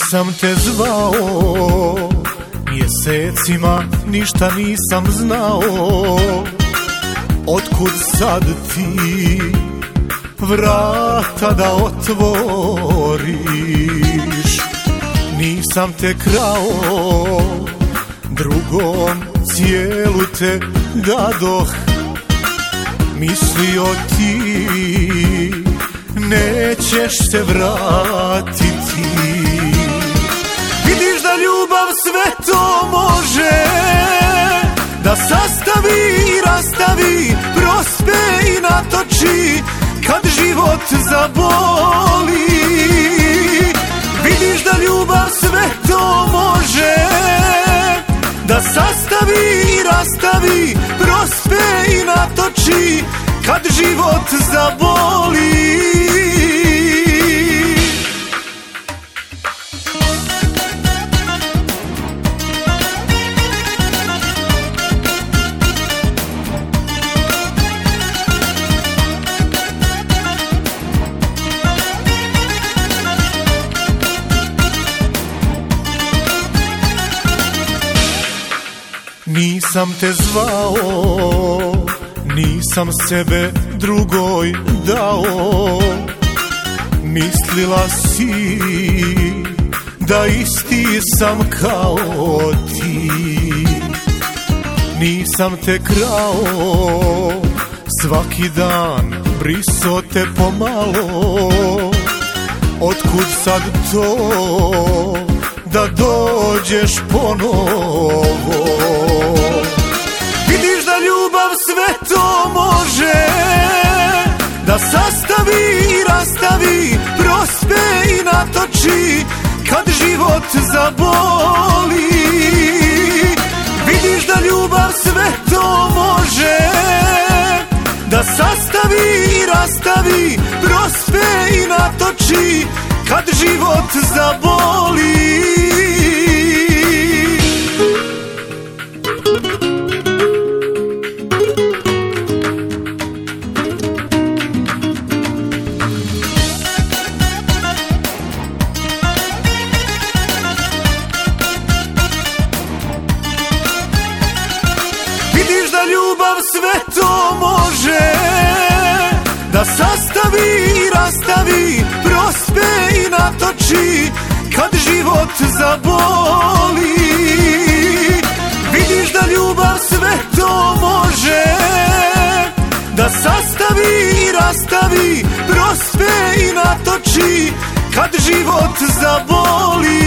Nisam te zvao, mjesecima ništa nisam znao. Otkud sad ti vrata da otvoriš? Nisam te krao, drugom cijelu te dadoh. Mislio ti nećeš se vratiti. Vidiš da ljubav sve to može, da sastavi i rastavi, prospe i natoči kad život zaboli. Vidiš da ljubav sve to može, da sastavi i rastavi, prospe i natoči kad život zaboli. Nisam te zvao, nisam sebe drugoj dao. Mislila si da isti sam kao ti. Nisam te krao, svaki dan briso te pomalo. Otkud sad to da dođeš ponovo? Vidiš da ljubav sve to može, da sastavi i rastavi, prospe i natoči kad život zaboli. Vidiš da ljubav sve to može, da sastavi i rastavi, prospe i natoči kad život zaboli. Vidiš da ljubav sve to može, da sastavi i rastavi, prospe i natoči kad život zaboli. Vidiš da ljubav sve to može, da sastavi i rastavi, prospe i natoči kad život zaboli.